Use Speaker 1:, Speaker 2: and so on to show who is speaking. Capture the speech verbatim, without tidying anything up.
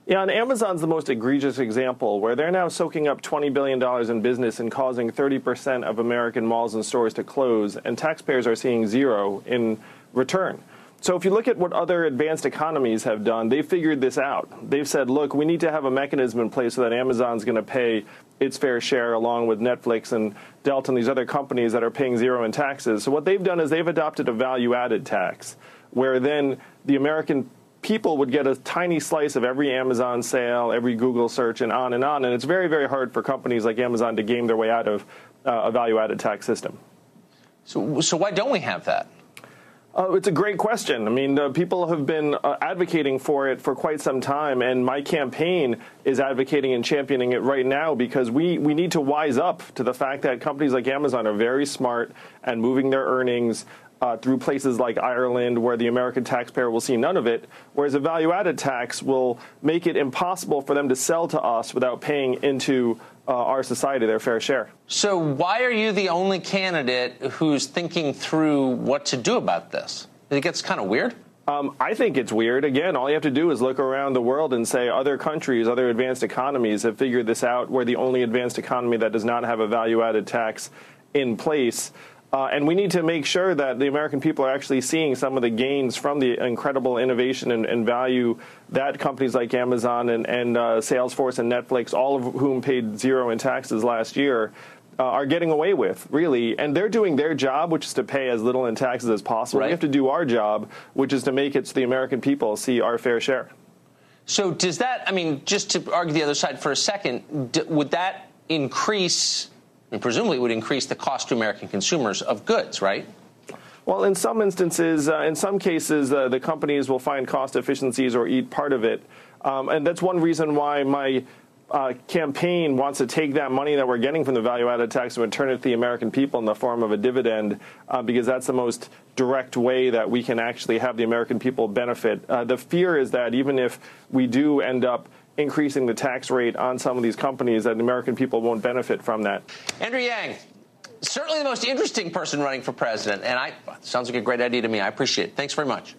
Speaker 1: Yeah, and Amazon's the most egregious example, where they're now soaking up twenty billion dollars in business and causing thirty percent of American malls and stores to close, and taxpayers are seeing zero in return. So if you look at what other advanced economies have done, they've figured this out. They've said, look, we need to have a mechanism in place so that Amazon's going to pay its fair share along with Netflix and Delta and these other companies that are paying zero in taxes. So what they've done is they've adopted a value-added tax, where then the American people would get a tiny slice of every Amazon sale, every Google search, and on and on. And it's very, very hard for companies like Amazon to game their way out of uh, a value-added tax system.
Speaker 2: So, so why don't we have that?
Speaker 1: Uh, it's a great question. I mean, uh, people have been uh, advocating for it for quite some time, and my campaign is advocating and championing it right now because we, we need to wise up to the fact that companies like Amazon are very smart and moving their earnings Uh, through places like Ireland, where the American taxpayer will see none of it, whereas a value-added tax will make it impossible for them to sell to us without paying into uh, our society their fair share.
Speaker 2: So why are you the only candidate who's thinking through what to do about this? I think it's kind of weird.
Speaker 1: Um, I think it's weird. Again, all you have to do is look around the world and say other countries, other advanced economies have figured this out. We're the only advanced economy that does not have a value-added tax in place. Uh, and we need to make sure that the American people are actually seeing some of the gains from the incredible innovation and, and value that companies like Amazon and, and uh, Salesforce and Netflix, all of whom paid zero in taxes last year, uh, are getting away with, really. And they're doing their job, which is to pay as little in taxes as possible.
Speaker 2: Right.
Speaker 1: We have to do our job, which is to make it so the American people see our fair share.
Speaker 2: So does that, I mean, just to argue the other side for a second, d- would that increase... And presumably it would increase the cost to American consumers of goods, right?
Speaker 1: Well, in some instances, uh, in some cases, uh, the companies will find cost efficiencies or eat part of it. Um, and that's one reason why my uh, campaign wants to take that money that we're getting from the value-added tax and return it to the American people in the form of a dividend, uh, because that's the most direct way that we can actually have the American people benefit. Uh, the fear is that even if we do end up increasing the tax rate on some of these companies, that the American people won't benefit from that.
Speaker 2: Andrew Yang, certainly the most interesting person running for president, and I sounds like a great idea to me. I appreciate it. Thanks very much.